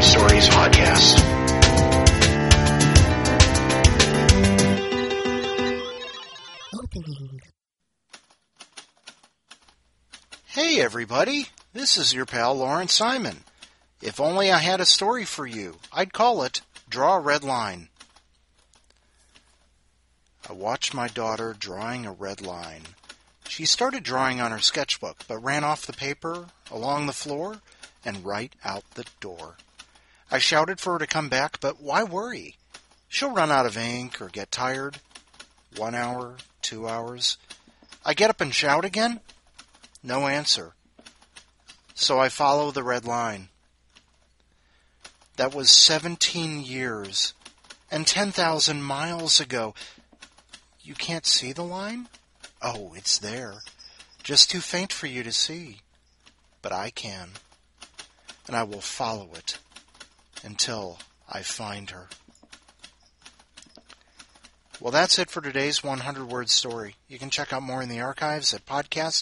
Word Stories podcast. Opening. Hey everybody, this is your pal Lawrence Simon. If only I had a story for you, I'd call it Draw a Red Line. I watched my daughter drawing a red line. She started drawing on her sketchbook, but ran off the paper, along the floor, and right out the door. I shouted for her to come back, but why worry? She'll run out of ink or get tired. 1 hour, 2 hours. I get up and shout again? No answer. So I follow the red line. That was 17 years and 10,000 miles ago. You can't see the line? Oh, it's there. Just too faint for you to see. But I can. And I will follow it until I find her. Well, that's it for today's 100-word story. You can check out more in the archives at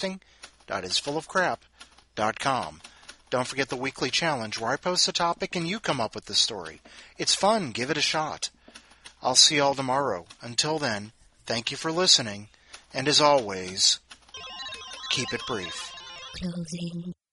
podcasting.isfullofcrap.com. Don't forget the weekly challenge where I post a topic and you come up with the story. It's fun. Give it a shot. I'll see you all tomorrow. Until then, thank you for listening. And as always, keep it brief. Closing.